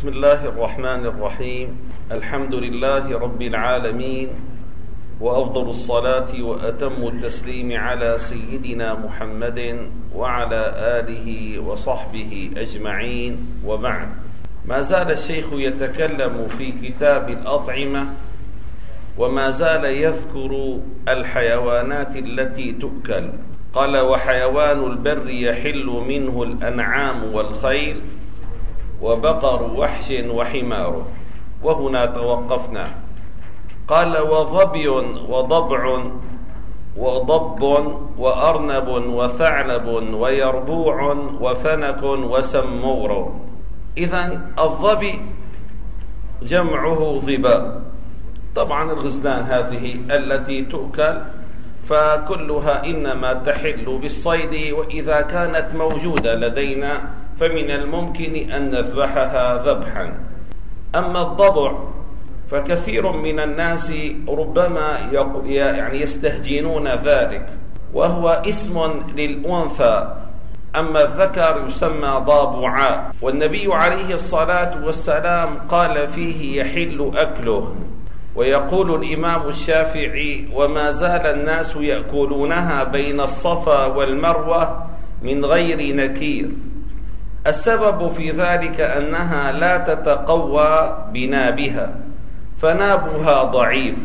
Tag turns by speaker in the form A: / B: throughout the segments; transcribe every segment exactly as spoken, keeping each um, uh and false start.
A: بسم الله الرحمن الرحيم. الحمد لله رب العالمين، وأفضل الصلاة وأتم التسليم على سيدنا محمد وعلى آله وصحبه أجمعين، وبعد. ما زال الشيخ يتكلم في كتاب الأطعمة، وما زال يذكر الحيوانات التي تؤكل. قال: وحيوان البر يحل منه الأنعام والخيل وبقر وحش وحمار. وهنا توقفنا. قال: وظبي وضبع وضب وأرنب وثعلب ويربوع وفنك وسمور. إذن الظبي جمعه ظباء. طبعا الغزلان هذه التي تؤكل فكلها إنما تحل بالصيد، وإذا كانت موجودة لدينا فمن الممكن أن نذبحها ذبحا. أما الضبع فكثير من الناس ربما يعني يستهجنون ذلك، وهو اسم للأنثى، أما الذكر يسمى ضابعاء. والنبي عليه الصلاة والسلام قال فيه: يحل أكله. ويقول الإمام الشافعي: وما زال الناس يأكلونها بين الصفا والمروة من غير نكير. السبب في ذلك أنها لا تتقوى بنابها، فنابها ضعيف،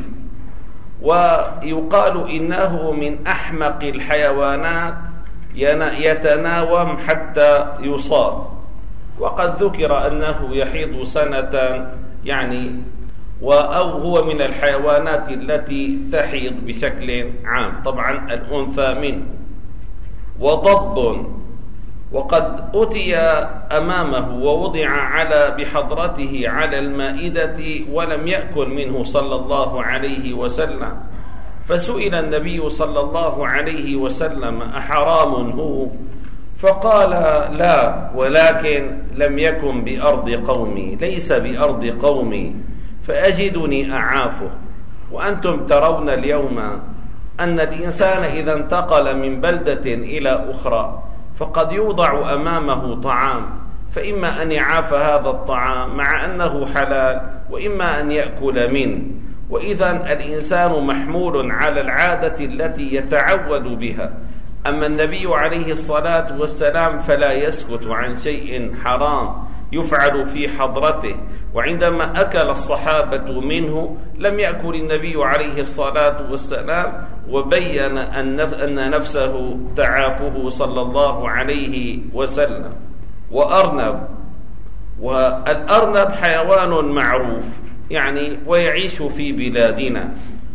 A: ويقال إنه من أحمق الحيوانات، يتناوم حتى يصاب. وقد ذكر أنه يحيض سنة، يعني أو هو من الحيوانات التي تحيض بشكل عام، طبعا الأنثى منه. وضب، وقد أتي أمامه ووضع على بحضرته على المائدة ولم يأكل منه صلى الله عليه وسلم، فسئل النبي صلى الله عليه وسلم: أحرام هو؟ فقال: لا، ولكن لم يكن بأرض قومي، ليس بأرض قومي، فأجدني أعافه. وأنتم ترون اليوم أن الإنسان إذا انتقل من بلدة إلى أخرى فقد يوضع أمامه طعام، فإما أن يعاف هذا الطعام مع أنه حلال، وإما أن يأكل منه. وإذا الإنسان محمول على العادة التي يتعود بها. أما النبي عليه الصلاة والسلام فلا يسكت عن شيء حرام يفعل في حضرته. وعندما أكل الصحابة منه لم يأكل النبي عليه الصلاة والسلام، وبين أن نفسه تعافه صلى الله عليه وسلم. وأرنب، والأرنب حيوان معروف يعني ويعيش في بلادنا،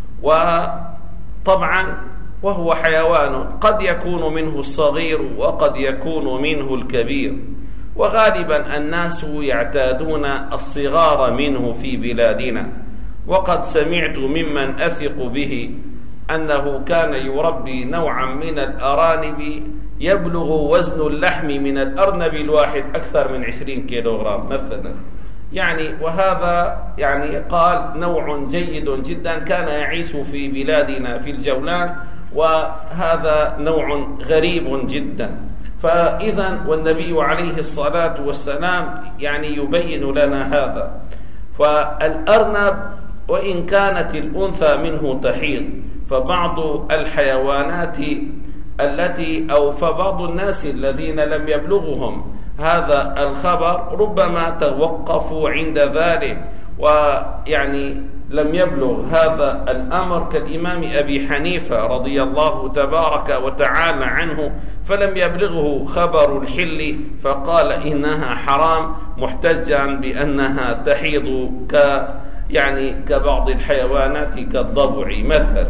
A: وطبعا وهو حيوان قد يكون منه الصغير وقد يكون منه الكبير، وغالبا الناس يعتادون الصغار منه في بلادنا. وقد سمعت ممن أثق به أنه كان يربي نوعا من الأرانب يبلغ وزن اللحم من الأرنب الواحد أكثر من عشرين كيلوغرام مثلا، يعني وهذا يعني قال نوع جيد جدا كان يعيش في بلادنا في الجولان، وهذا نوع غريب جدا. فإذا والنبي عليه الصلاة والسلام يعني يبين لنا هذا. فالأرنب وإن كانت الأنثى منه تحيض، فبعض الحيوانات التي أو فبعض الناس الذين لم يبلغهم هذا الخبر ربما توقفوا عند ذلك، ويعني لم يبلغ هذا الأمر كالإمام أبي حنيفة رضي الله تبارك وتعالى عنه، فلم يبلغه خبر الحل فقال إنها حرام، محتجا بأنها تحيض ك يعني كبعض الحيوانات كالضبع مثلا.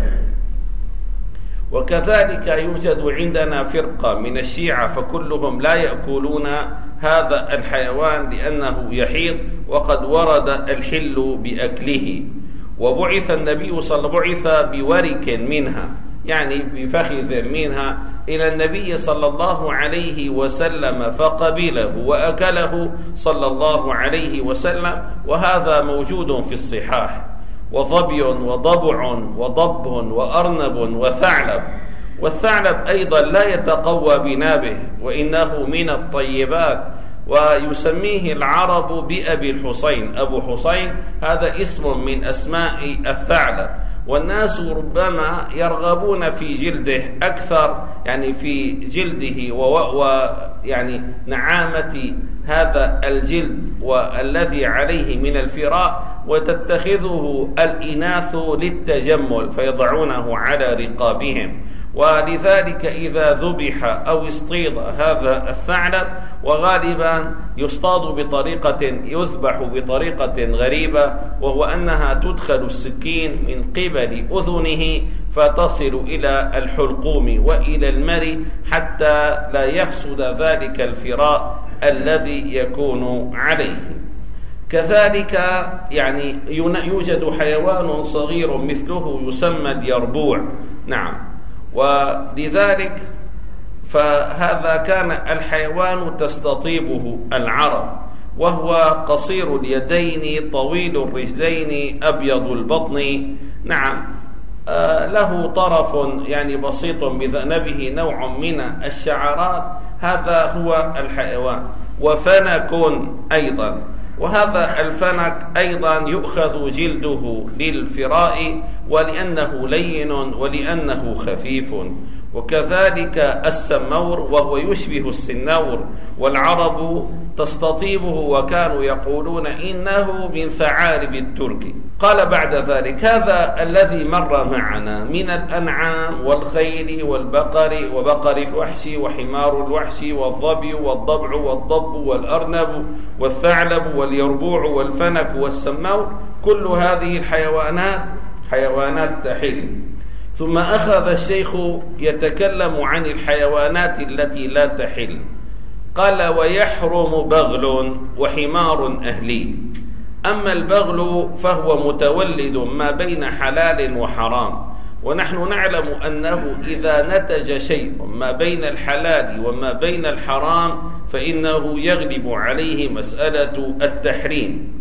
A: وكذلك يوجد عندنا فرقة من الشيعة فكلهم لا يأكلون هذا الحيوان لأنه يحيض، وقد ورد الحل بأكله. وبعث النبي صلى الله عليه وسلم بعث بورك منها، يعني بفخذ منها، إلى النبي صلى الله عليه وسلم فقبله وأكله صلى الله عليه وسلم، وهذا موجود في الصحاح. وظبي وضبع وضب وأرنب وثعلب. والثعلب أيضا لا يتقوى بنابه، وإنه من الطيبات، ويسميه العرب بأبي الحسين. أبو حسين هذا اسم من أسماء الثعلب، والناس ربما يرغبون في جلده أكثر، يعني في جلده ويعني نعامة هذا الجلد والذي عليه من الفراء، وتتخذه الإناث للتجمل فيضعونه على رقابهم. ولذلك إذا ذبح أو اصطيد هذا الثعلب، وغالبا يصطاد بطريقة يذبح بطريقة غريبة، وهو أنها تدخل السكين من قبل أذنه فتصل إلى الحلقوم وإلى المري حتى لا يفسد ذلك الفراء الذي يكون عليه. كذلك يعني يوجد حيوان صغير مثله يسمى اليربوع. نعم، ولذلك فهذا كان الحيوان تستطيبه العرب، وهو قصير اليدين طويل الرجلين أبيض البطن. نعم، آه له طرف يعني بسيط بذنبه نوع من الشعرات. هذا هو الحيوان. وفنك أيضا، وهذا الفنك أيضا يؤخذ جلده للفراء ولأنه لين ولأنه خفيف. وكذلك السمور وهو يشبه السنور، والعرب تستطيبه وكانوا يقولون إنه من ثعالب الترك. قال بعد ذلك: هذا الذي مر معنا من الأنعام والخيل والبقر وبقر الوحش وحمار الوحش والظبي والضبع والضب والأرنب والثعلب واليربوع والفنك والسمور، كل هذه الحيوانات حيوانات تحل. ثم أخذ الشيخ يتكلم عن الحيوانات التي لا تحل. قال: ويحرم بغل وحمار أهلي. أما البغل فهو متولد ما بين حلال وحرام، ونحن نعلم أنه إذا نتج شيء ما بين الحلال وما بين الحرام فإنه يغلب عليه مسألة التحريم.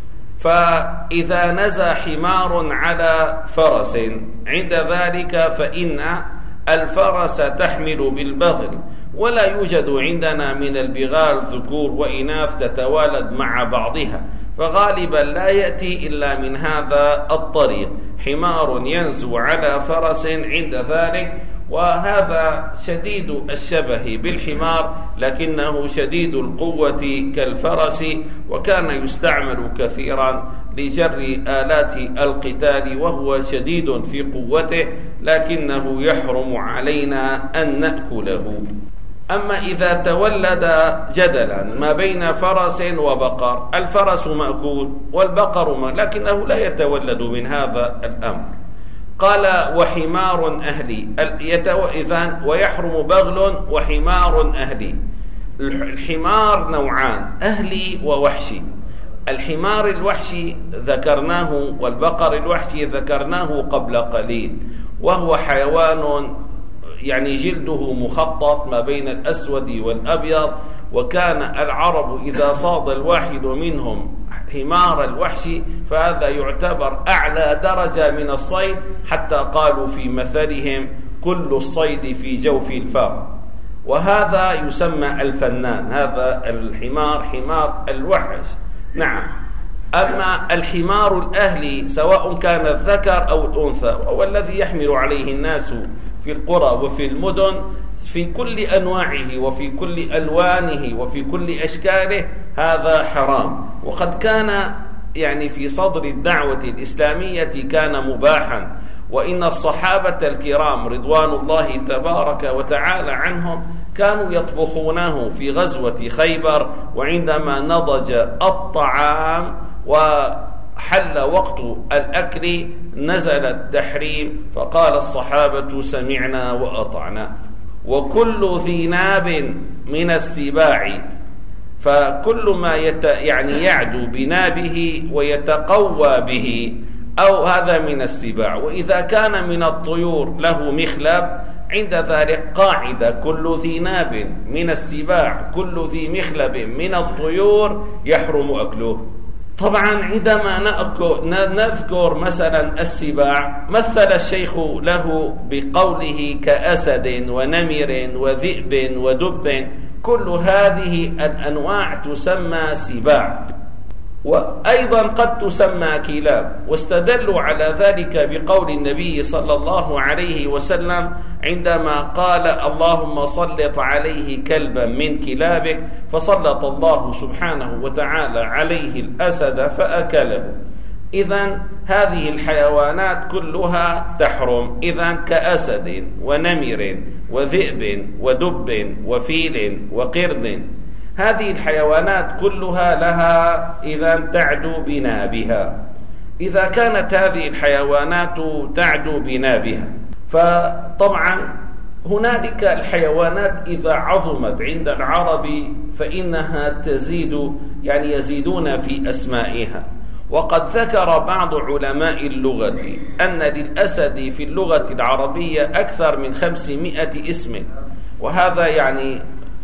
A: فإذا نزى حمار على فرس عند ذلك فإن الفرس تحمل بالبغل، ولا يوجد عندنا من البغال ذكور وإناث تتوالد مع بعضها، فغالبا لا يأتي إلا من هذا الطريق، حمار ينزو على فرس عند ذلك، وهذا شديد الشبه بالحمار لكنه شديد القوة كالفرس، وكان يستعمل كثيرا لجر آلات القتال، وهو شديد في قوته لكنه يحرم علينا أن نأكله. أما إذا تولد جدلا ما بين فرس وبقر، الفرس مأكول والبقر مأكول، لكنه لا يتولد من هذا الأمر. قال: وحمار أهلي. إذن ويحرم بغل وحمار أهلي. الحمار نوعان، أهلي ووحشي. الحمار الوحشي ذكرناه والبقر الوحشي ذكرناه قبل قليل، وهو حيوان يعني جلده مخطط ما بين الأسود والأبيض، وكان العرب إذا صاد الواحد منهم حمار الوحشي فهذا يعتبر أعلى درجة من الصيد، حتى قالوا في مثلهم: كل الصيد في جوف الفار. وهذا يسمى الفنان، هذا الحمار حمار الوحش. نعم. أما الحمار الأهلي سواء كان الذكر أو الأنثى، وهو الذي يحمل عليه الناس في القرى وفي المدن في كل أنواعه وفي كل ألوانه وفي كل أشكاله، هذا حرام. وقد كان يعني في صدر الدعوة الإسلامية كان مباحا، وإن الصحابة الكرام رضوان الله تبارك وتعالى عنهم كانوا يطبخونه في غزوة خيبر، وعندما نضج الطعام وحل وقت الأكل نزل التحريم، فقال الصحابة: سمعنا وأطعنا. وكل ذي ناب من السباع، فكل ما يت يعني يعدو بنابه ويتقوى به، أو هذا من السباع. وإذا كان من الطيور له مخلب، عند ذلك قاعدة: كل ذي ناب من السباع، كل ذي مخلب من الطيور يحرم أكله. طبعا عندما نذكر مثلا السباع، مثل الشيخ له بقوله: كأسد ونمر وذئب ودب، كل هذه الأنواع تسمى سباع، وأيضا قد تسمى كلاب. واستدلوا على ذلك بقول النبي صلى الله عليه وسلم عندما قال اللهم سلط عليه كلبا من كلابك، فسلط الله سبحانه وتعالى عليه الأسد فأكله. إذن هذه الحيوانات كلها تحرم، إذن كأسد ونمر وذئب ودب وفيل وقرد، هذه الحيوانات كلها لها إذن تعدو بنابها. إذا كانت هذه الحيوانات تعدو بنابها، فطبعا هنالك الحيوانات إذا عظمت عند العرب فإنها تزيد، يعني يزيدون في أسمائها. وقد ذكر بعض علماء اللغة أن للأسد في اللغة العربية أكثر من خمسمائة اسم، وهذا يعني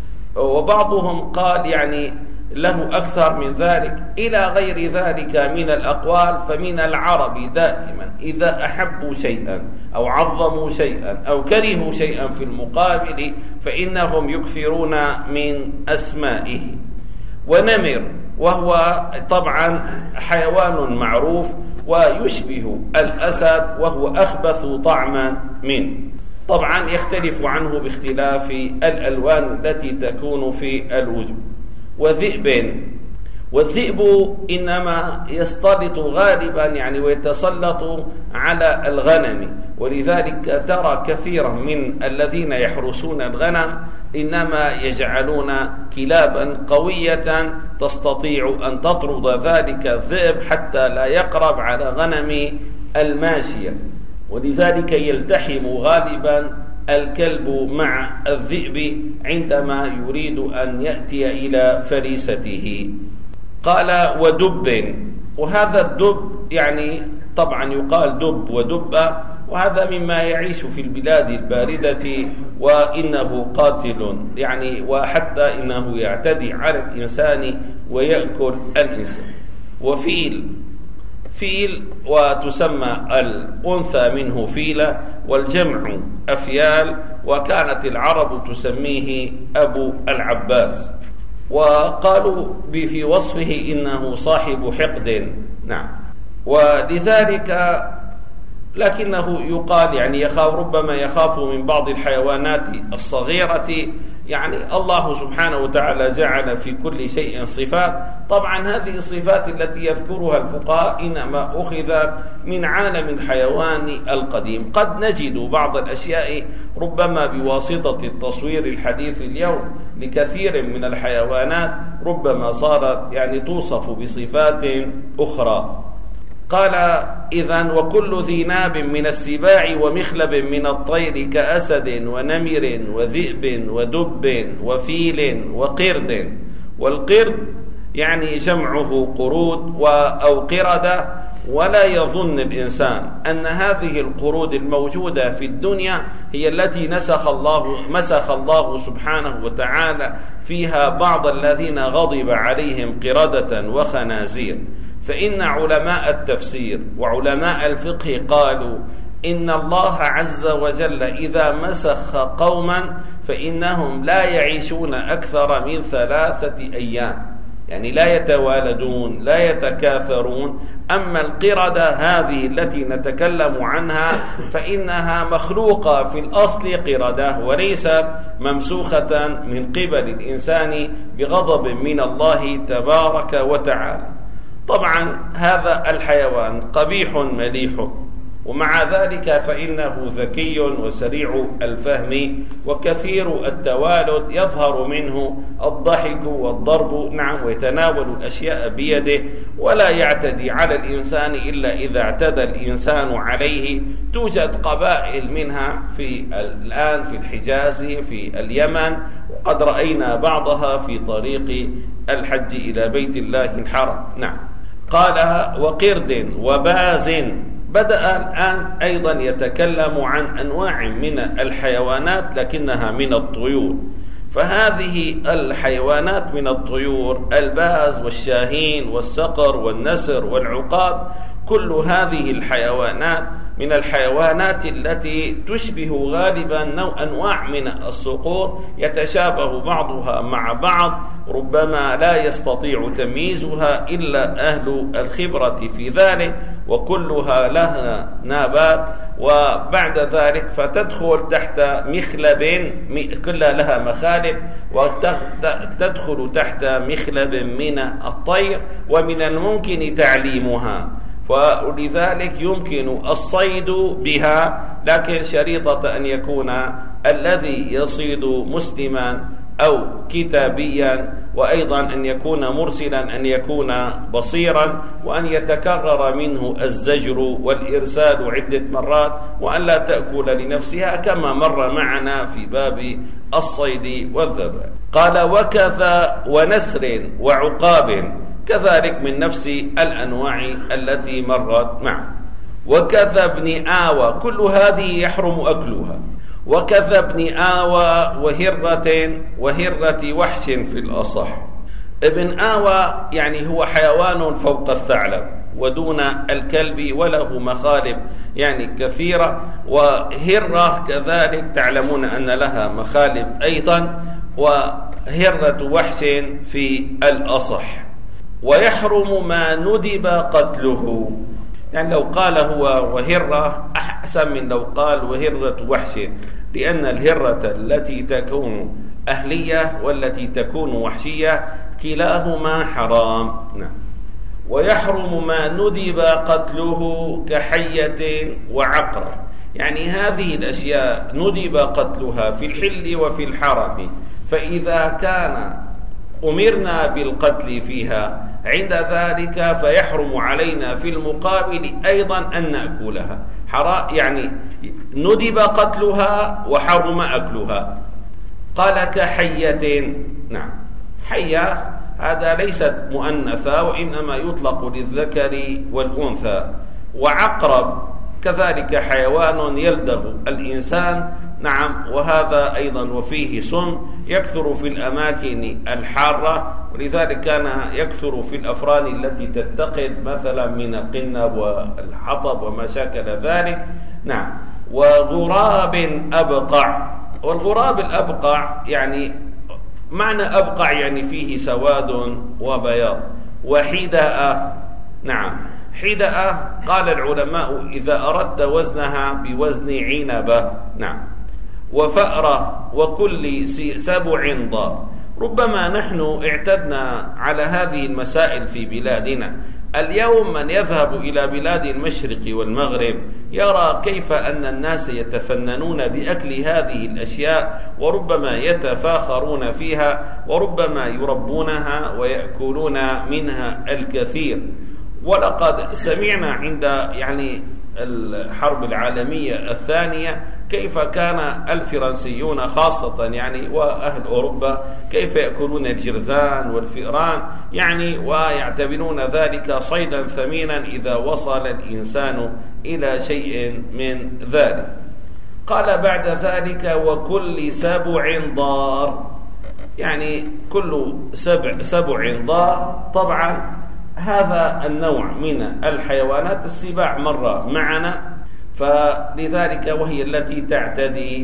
A: وبعضهم قال يعني له أكثر من ذلك إلى غير ذلك من الأقوال. فمن العرب دائما إذا أحبوا شيئا أو عظموا شيئا أو كرهوا شيئا في المقابل فإنهم يكثرون من أسمائه. ونمر وهو طبعا حيوان معروف ويشبه الأسد وهو أخبث طعما منه، طبعا يختلف عنه باختلاف الألوان التي تكون في الوجود. وذئب، والذئب إنما يستلط غالبا يعني ويتسلط على الغنم، ولذلك ترى كثيرا من الذين يحرسون الغنم إنما يجعلون كلابا قوية تستطيع أن تطرد ذلك الذئب حتى لا يقرب على غنم الماشية، ولذلك يلتحم غالبا الكلب مع الذئب عندما يريد أن يأتي إلى فريسته. قال ودب، وهذا الدب يعني طبعا يقال دب ودبة، وهذا مما يعيش في البلاد الباردة، وإنه قاتل يعني وحتى إنه يعتدي على الإنسان ويأكل الإنسان. وفيل، فيل وتسمى الأنثى منه فيلة والجمع أفيال، وكانت العرب تسميه أبو العباس، وقالوا في وصفه إنه صاحب حقد. نعم، ولذلك لكنه يقال يعني يخاف، ربما يخاف من بعض الحيوانات الصغيرة. يعني الله سبحانه وتعالى جعل في كل شيء صفات، طبعا هذه الصفات التي يذكرها الفقهاء إنما أخذت من عالم الحيوان القديم. قد نجد بعض الأشياء ربما بواسطة التصوير الحديث اليوم لكثير من الحيوانات ربما صارت يعني توصف بصفات أخرى. قال إذن وكل ذي ناب من السباع ومخلب من الطير كأسد ونمر وذئب ودب وفيل وقرد. والقرد يعني جمعه قرود أو قردة، ولا يظن الإنسان أن هذه القرود الموجودة في الدنيا هي التي نسخ الله مسخ الله سبحانه وتعالى فيها بعض الذين غضب عليهم قردة وخنازير. فإن علماء التفسير وعلماء الفقه قالوا إن الله عز وجل إذا مسخ قوما فإنهم لا يعيشون أكثر من ثلاثة أيام، يعني لا يتوالدون لا يتكاثرون. أما القردة هذه التي نتكلم عنها فإنها مخلوقة في الأصل قردة وليست ممسوخة من قبل الإنسان بغضب من الله تبارك وتعالى. طبعا هذا الحيوان قبيح مليح، ومع ذلك فإنه ذكي وسريع الفهم وكثير التوالد، يظهر منه الضحك والضرب، نعم، ويتناول الأشياء بيده ولا يعتدي على الإنسان إلا إذا اعتدى الإنسان عليه. توجد قبائل منها في الآن في الحجاز في اليمن، وقد رأينا بعضها في طريق الحج إلى بيت الله الحرام. نعم. قال وقرد وباز. بدأ الآن أيضا يتكلم عن أنواع من الحيوانات لكنها من الطيور. فهذه الحيوانات من الطيور الباز والشاهين والصقر والنسر والعقاب، كل هذه الحيوانات من الحيوانات التي تشبه غالبا نوع أنواع من الصقور يتشابه بعضها مع بعض، ربما لا يستطيع تمييزها إلا أهل الخبرة في ذلك، وكلها لها نابات، وبعد ذلك فتدخل تحت مخلب، كلها لها مخالب، وتدخل تحت مخلب من الطير، ومن الممكن تعليمها، ولذلك يمكن الصيد بها، لكن شريطة أن يكون الذي يصيد مسلما أو كتابيا، وأيضا أن يكون مرسلا، أن يكون بصيرا، وأن يتكرر منه الزجر والإرسال عدة مرات، وأن لا تأكل لنفسها كما مر معنا في باب الصيد والذبح. قال وكذا ونسر وعقاب، كذلك من نفس الأنواع التي مرت معه. وكذا ابن آوى، كل هذه يحرم أكلها. وكذا ابن آوى وهرة وهرة وحش في الأصح. ابن آوى يعني هو حيوان فوق الثعلب ودون الكلب، وله مخالب يعني كثيرة، وهرة كذلك تعلمون أن لها مخالب أيضا، وهرة وحش في الأصح. ويحرم ما ندب قتله، يعني لو قال هو وهرة أحسن من لو قال وهرة وحش، لأن الهرة التي تكون أهلية والتي تكون وحشية كلاهما حرام. نعم. ويحرم ما ندب قتله كحية وعقرب، يعني هذه الأشياء ندب قتلها في الحل وفي الحرم، فإذا كان أمرنا بالقتل فيها عند ذلك فيحرم علينا في المقابل أيضا أن نأكلها، يعني ندب قتلها وحرم أكلها. قال كحية، نعم، حية هذا ليست مؤنثة وإنما يطلق للذكر والأنثى. وعقرب كذلك حيوان يلدغ الإنسان، نعم، وهذا أيضا وفيه سم يكثر في الأماكن الحارة، ولذلك كان يكثر في الأفران التي تتقد مثلا من القنب والحطب وما شاكل ذلك. نعم. وغراب أبقع، والغراب الأبقع يعني معنى أبقع يعني فيه سواد وبياض. وحداء، نعم، حداء قال العلماء إذا أردت وزنها بوزن عنبة. نعم. وفأرة وكل سبع ضار. ربما نحن اعتدنا على هذه المسائل في بلادنا. اليوم من يذهب إلى بلاد المشرق والمغرب يرى كيف أن الناس يتفننون بأكل هذه الأشياء، وربما يتفاخرون فيها، وربما يربونها ويأكلون منها الكثير. ولقد سمعنا عند يعني الحرب العالمية الثانية كيف كان الفرنسيون خاصة يعني وأهل أوروبا كيف يأكلون الجرذان والفئران، يعني ويعتبرون ذلك صيدا ثمينا إذا وصل الإنسان إلى شيء من ذلك. قال بعد ذلك وكل سبع ضار، يعني كل سبع سبع ضار. طبعا هذا النوع من الحيوانات السباع مر معنا، فلذلك وهي التي تعتدي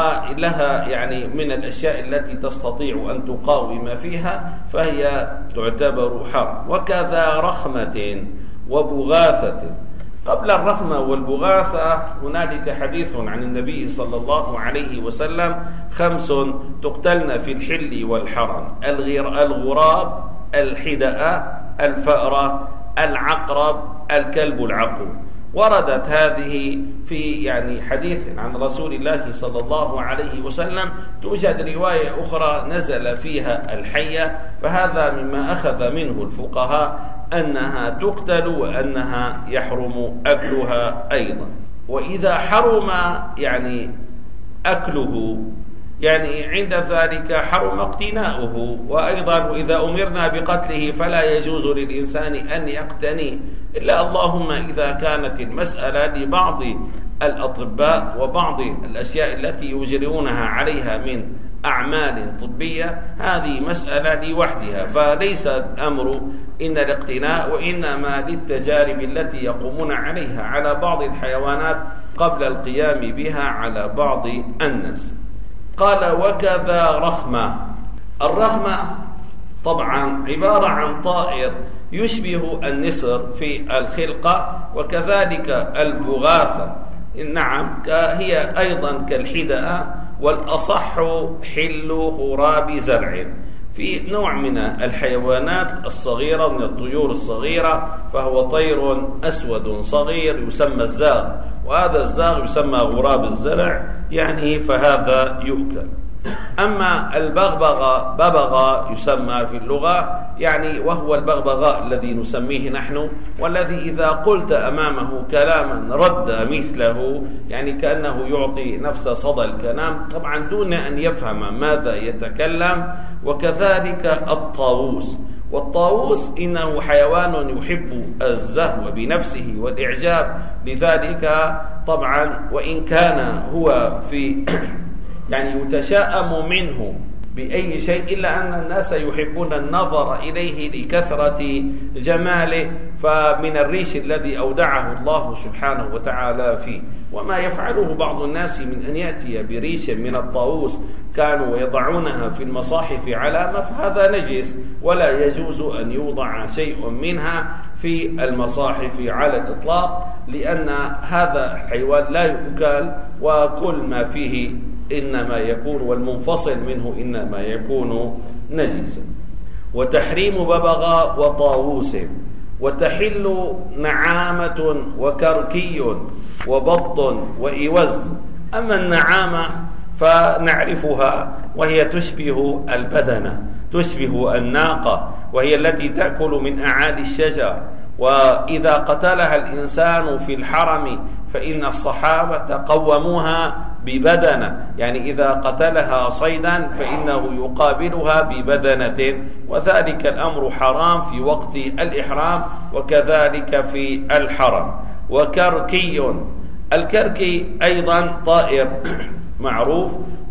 A: ولها يعني من الأشياء التي تستطيع أن تقاوم فيها فهي تعتبر حرب. وكذا رخمة وبغاثة. قبل الرخمة والبغاثة هنالك حديث عن النبي صلى الله عليه وسلم: خمس تقتلن في الحل والحرم: الغراب، الحدأ، الفأرة، العقرب، الكلب العقور. وردت هذه في يعني حديث عن رسول الله صلى الله عليه وسلم. توجد رواية أخرى نزل فيها الحية، فهذا مما أخذ منه الفقهاء أنها تقتل وأنها يحرم أكلها أيضا. وإذا حرم يعني أكله يعني عند ذلك حرم اقتناؤه. وأيضا وإذا أمرنا بقتله فلا يجوز للإنسان أن يقتني، إلا اللهم إذا كانت المسألة لبعض الأطباء وبعض الأشياء التي يجرونها عليها من أعمال طبية، هذه مسألة لوحدها، فليس الأمر إن الاقتناء، وإنما للتجارب التي يقومون عليها على بعض الحيوانات قبل القيام بها على بعض الناس. قال وكذا رخمة. الرخمة طبعا عبارة عن طائر يشبه النسر في الخلقة، وكذلك البغاثة، نعم هي أيضا كالحدأة، والأصح حل غراب زرع، في نوع من الحيوانات الصغيرة من الطيور الصغيرة، فهو طير أسود صغير يسمى الزاغ، وهذا الزاغ يسمى غراب الزرع، يعني فهذا يؤكل. أما البغبغاء ببغاء يسمى في اللغة، يعني وهو البغبغاء الذي نسميه نحن، والذي إذا قلت أمامه كلاما رد مثله، يعني كأنه يعطي نفس صدى الكلام، طبعا دون أن يفهم ماذا يتكلم. وكذلك الطاووس، والطاووس إنه حيوان يحب الزهو بنفسه والإعجاب، لذلك طبعا وإن كان هو في يعني يتشاءم منه بأي شيء، إلا أن الناس يحبون النظر إليه لكثرة جماله، فمن الريش الذي أودعه الله سبحانه وتعالى فيه. وما يفعله بعض الناس من أن يأتي بريش من الطاووس كانوا يضعونها في المصاحف علامة، فهذا نجس، ولا يجوز أن يوضع شيء منها في المصاحف على الإطلاق، لأن هذا حيوان لا يؤكل، وكل ما فيه إنما يكون، والمنفصل منه إنما يكون نجسا. وتحريم ببغاء وطاووس. وتحل نعامة وكركي وبط وإوز. أما النعامة فنعرفها، وهي تشبه البدنة، تشبه الناقة، وهي التي تأكل من أعالي الشجر، وإذا قتلها الإنسان في الحرم فإن الصحابة قوموها ببدنة، يعني إذا قتلها صيدا فإنه يقابلها ببدنة، وذلك الأمر حرام في وقت الإحرام وكذلك في الحرم. وكركي، الكركي أيضا طائر معروف،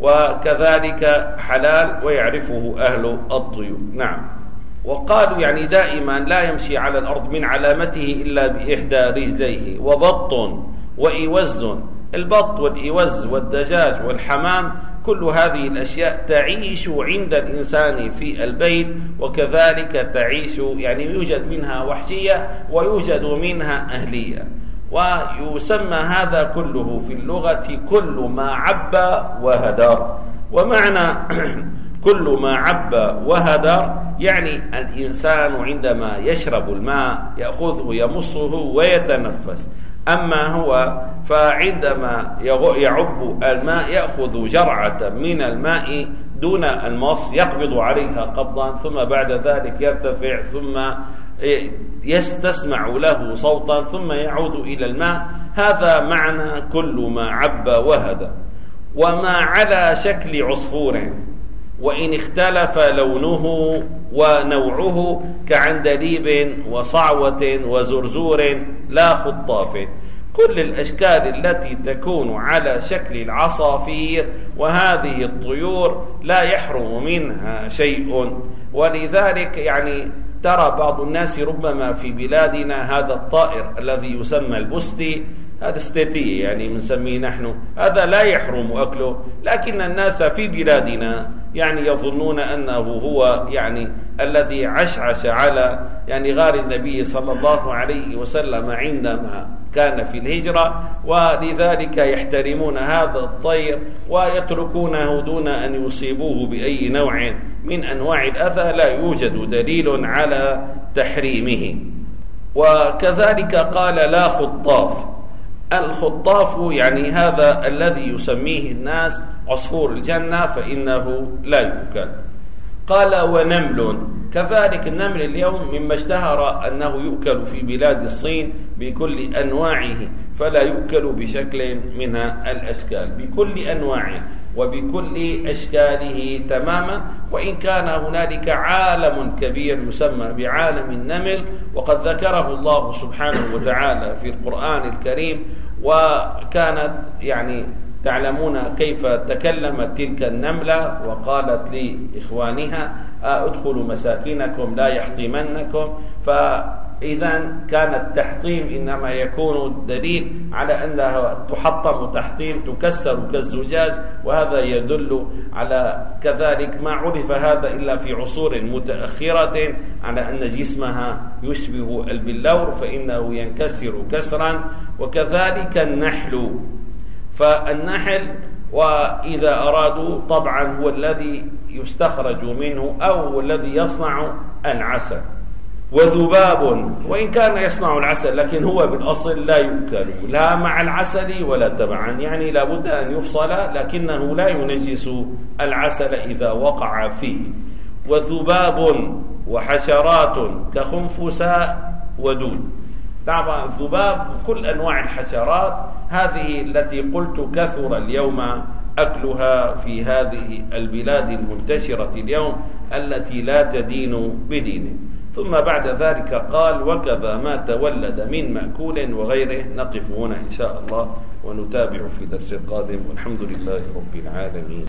A: وكذلك حلال ويعرفه أهل الطيور. نعم. وقالوا يعني دائما لا يمشي على الأرض من علامته إلا بإحدى رجليه. وبط وإوز، البط والإوز والدجاج والحمام، كل هذه الأشياء تعيش عند الإنسان في البيت، وكذلك تعيش يعني يوجد منها وحشية ويوجد منها أهلية. ويسمى هذا كله في اللغة كل ما عب وهدر. ومعنى كل ما عب وهدر يعني الإنسان عندما يشرب الماء يأخذه يمصه ويتنفس، أما هو فعندما يعب الماء يأخذ جرعة من الماء دون المص، يقبض عليها قبضا، ثم بعد ذلك يرتفع، ثم يستسمع له صوتا، ثم يعود إلى الماء. هذا معنى كل ما عب وهدر. وما على شكل عصفور وإن اختلف لونه ونوعه كعندليب وصعوة وزرزور لا خطاف، كل الأشكال التي تكون على شكل العصافير وهذه الطيور لا يحرم منها شيء. ولذلك يعني ترى بعض الناس ربما في بلادنا هذا الطائر الذي يسمى البستي، هذا استيتي يعني بنسميه نحن، هذا لا يحرم أكله، لكن الناس في بلادنا يعني يظنون أنه هو يعني الذي عشعش على يعني غار النبي صلى الله عليه وسلم عندما كان في الهجرة، ولذلك يحترمون هذا الطير ويتركونه دون أن يصيبوه بأي نوع من أنواع الأذى، لا يوجد دليل على تحريمه. وكذلك قال لا خطاف. الخطاف يعني هذا الذي يسميه الناس عصفور الجنة، فإنه لا يؤكل. قال ونمل، كذلك النمل اليوم مما اشتهر أنه يؤكل في بلاد الصين بكل أنواعه، فلا يؤكل بشكل من الأشكال، بكل أنواعه وبكل أشكاله تماما، وإن كان هنالك عالم كبير يسمى بعالم النمل، وقد ذكره الله سبحانه وتعالى في القرآن الكريم، وكانت يعني تعلمون كيف تكلمت تلك النملة وقالت لإخوانها ادخلوا مساكنكم لا يحطمنكم. فإذا كان التحطيم إنما يكون دليل على أنها تحطم تحطيم تكسر كالزجاج، وهذا يدل على كذلك ما عرف هذا إلا في عصور متأخرة على أن جسمها يشبه البلور فإنه ينكسر كسرا. وكذلك النحل، فالنحل وإذا أرادوا طبعا هو الذي يستخرج منه أو الذي يصنع العسل. وذباب، وإن كان يصنع العسل لكن هو بالأصل لا يؤكل لا مع العسل ولا تبعا، يعني لابد أن يفصل، لكنه لا ينجس العسل إذا وقع فيه. وذباب وحشرات كخنفساء ودود. طبعا الذباب كل أنواع الحشرات هذه التي قلت كثر اليوم أكلها في هذه البلاد المنتشرة اليوم التي لا تدين بدين. ثم بعد ذلك قال وكذا ما تولد من مأكول وغيره. نقف هنا إن شاء الله ونتابع في درس القادم، والحمد لله رب العالمين.